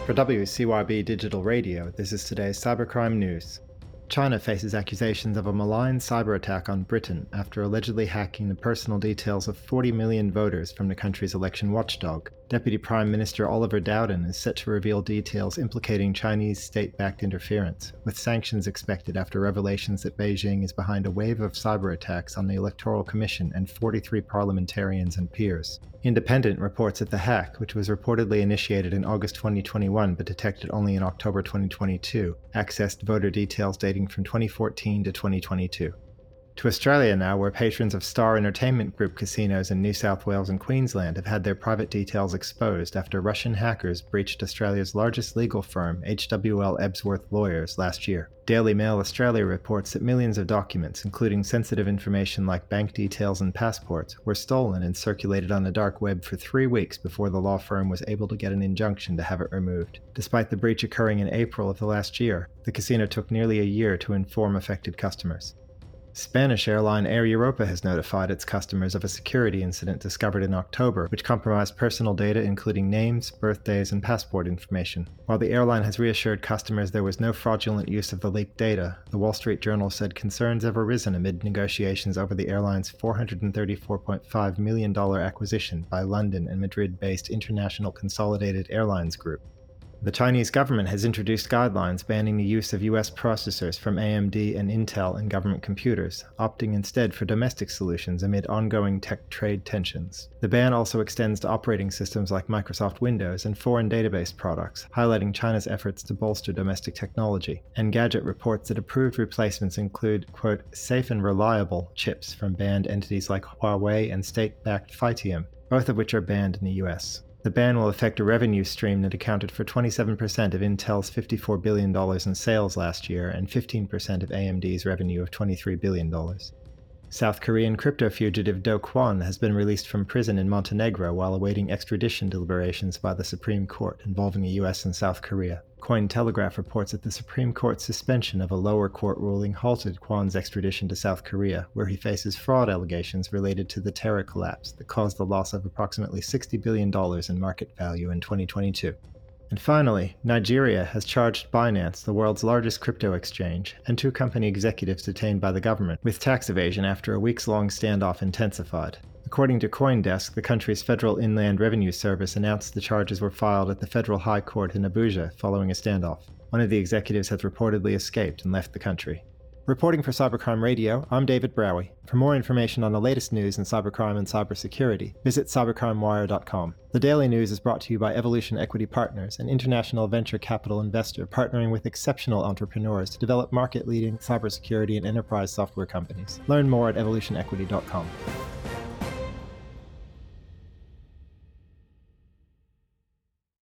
For WCYB Digital Radio, this is today's cybercrime news. China faces accusations of a malign cyber attack on Britain after allegedly hacking the personal details of 40 million voters from the country's election watchdog. Deputy Prime Minister Oliver Dowden is set to reveal details implicating Chinese state-backed interference, with sanctions expected after revelations that Beijing is behind a wave of cyber attacks on the Electoral Commission and 43 parliamentarians and peers. Independent reports that the hack, which was reportedly initiated in August 2021 but detected only in October 2022, accessed voter details dating from 2014 to 2022. To Australia now, where patrons of Star Entertainment Group casinos in New South Wales and Queensland have had their private details exposed after Russian hackers breached Australia's largest legal firm, HWL Ebsworth Lawyers, last year. Daily Mail Australia reports that millions of documents, including sensitive information like bank details and passports, were stolen and circulated on the dark web for 3 weeks before the law firm was able to get an injunction to have it removed. Despite the breach occurring in April of the last year, the casino took nearly a year to inform affected customers. Spanish airline Air Europa has notified its customers of a security incident discovered in October, which compromised personal data including names, birthdays, and passport information. While the airline has reassured customers there was no fraudulent use of the leaked data, the Wall Street Journal said concerns have arisen amid negotiations over the airline's $434.5 million acquisition by London and Madrid-based International Consolidated Airlines Group. The Chinese government has introduced guidelines banning the use of US processors from AMD and Intel in government computers, opting instead for domestic solutions amid ongoing tech trade tensions. The ban also extends to operating systems like Microsoft Windows and foreign database products, highlighting China's efforts to bolster domestic technology. Engadget reports that approved replacements include, quote, safe and reliable chips from banned entities like Huawei and state-backed Phytium, both of which are banned in the US. The ban will affect a revenue stream that accounted for 27% of Intel's $54 billion in sales last year and 15% of AMD's revenue of $23 billion. South Korean crypto fugitive Do Kwon has been released from prison in Montenegro while awaiting extradition deliberations by the Supreme Court involving the US and South Korea. Cointelegraph reports that the Supreme Court's suspension of a lower court ruling halted Kwon's extradition to South Korea, where he faces fraud allegations related to the Terra collapse that caused the loss of approximately $60 billion in market value in 2022. And finally, Nigeria has charged Binance, the world's largest crypto exchange, and 2 company executives detained by the government, with tax evasion after a weeks-long standoff intensified. According to CoinDesk, the country's Federal Inland Revenue Service announced the charges were filed at the Federal High Court in Abuja following a standoff. One of the executives has reportedly escaped and left the country. Reporting for Cybercrime Radio, I'm David Browie. For more information on the latest news in cybercrime and cybersecurity, visit cybercrimewire.com. The Daily News is brought to you by Evolution Equity Partners, an international venture capital investor partnering with exceptional entrepreneurs to develop market-leading cybersecurity and enterprise software companies. Learn more at evolutionequity.com.